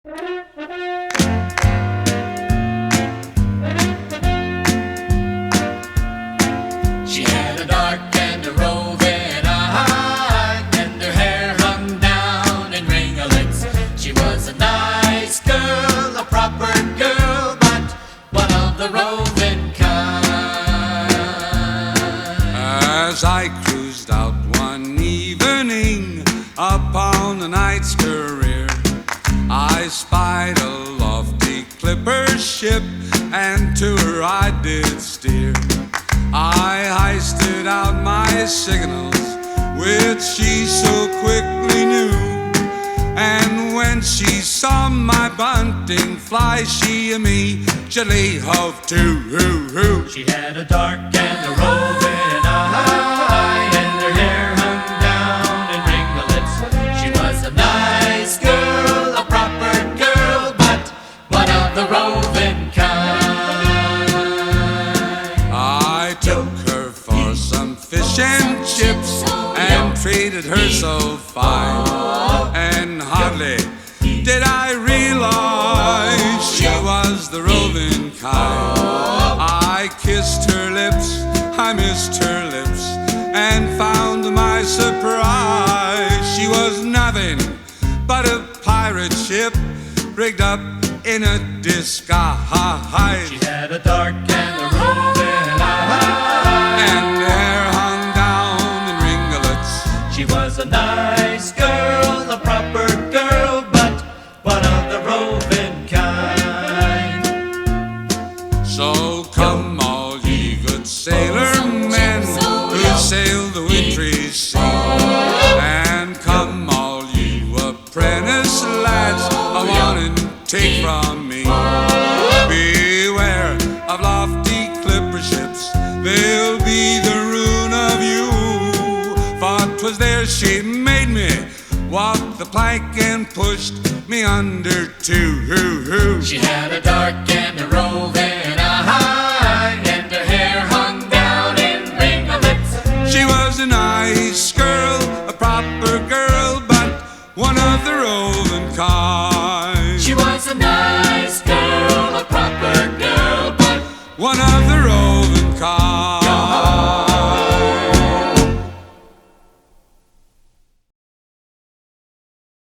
She had a dark and a roving eye, and her hair hung down in ringlets. She was a nice girl, a proper girl, but one of the roving kind. As I cruised out one evening upon the night's career, I spied a lofty clipper ship, and to her I did steer. I hoisted out my signals, which she so quickly knew, and when she saw my bunting fly, she immediately hove to. She had a dark and a roving eye, and her hair hung down in ringlets. She was a nice girl, a proper girl, but one of the roving kind. I took her for some fish and chips and treated her so fine, and hardly did I realize she was the roving kind. I kissed her lips, I missed her lips, and found to my surprise she was nothing but a pirate ship rigged up in a disguise. She had a dark and a roving eye, and hair hung down in ringlets. she was a nice girl, a proper girl, but one of the roving kind. So come all ye good sailor men who sail the wintry sea, and come all you apprentice lads, a warning take from me. Beware of lofty clipper ships, they'll be the ruin of you. For 'twas there she made me walk the plank and pushed me under too. She had a dark and a roving eye, and her hair hung down in ringlets. She was a nice girl, a proper girl, but one of the roving kind. She was a nice girl, a proper girl, but One of the